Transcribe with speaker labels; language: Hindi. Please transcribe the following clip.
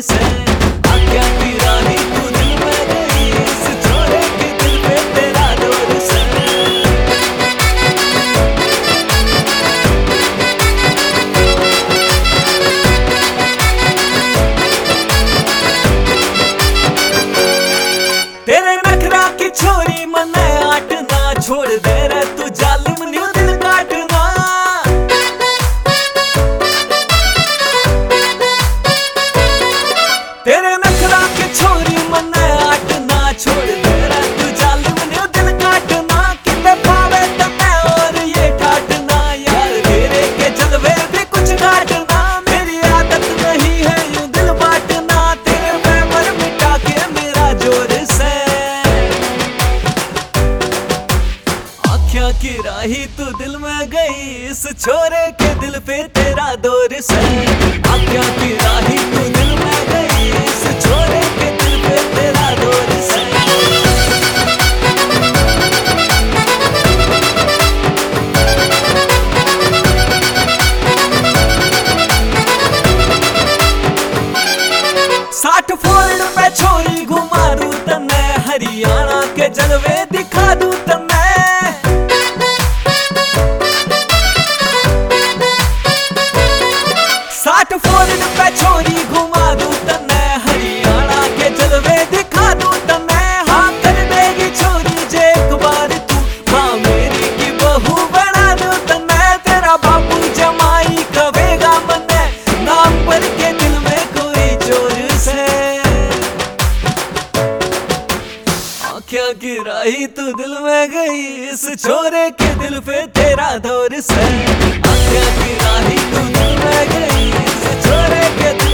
Speaker 1: से। आँखें की रानी तू दिल में गई, इस छोरे के दिल पे तेरा दौर से। तेरे नखरा की छोरी मने आटना छोड़ दे रे तू जालिम न्यू दिल काटना। तेरे नखरा की छोरी मने आटना छोड़ दे रे तू जालिम न्यू दिल काटना। कितने पावे तने और ये ठाटना यार तेरे के जलवे भी कुछ काटना। मेरी आदत नहीं है यूं दिल बांटना, तेरे पैर मिटा के मेरा जोर से। आँखों की राही तू दिल में गई, इस छोरे के दिल पे तेरा दौर से। आँखों की राही तू दिल में गई, इस छोरे के दिल पे तेरा दौर से। साठ फोल्ड पे छोरी घुमा दूं तन्ने, हरियाणा के जलवे दिखा दूं तन्ने। साठ फोल्ड पे छोरी घुमा दूं तन्ने, हरियाणा के जलवे दिखा दूं तन्ने। हाँ कर देगी छोरी जे एक बार तू, हाँ मेरी की बहू बना दूं तन्ने। तेरा बापू जमाई कवेगा मन्ने, नाम पर के दिल में कोई जोर से। आँखों की राही तू दिल में गई, इस छोरे के दिल पे तेरा दौर से। आँखों की राही तू दिल में गई, इस छोरे के दिल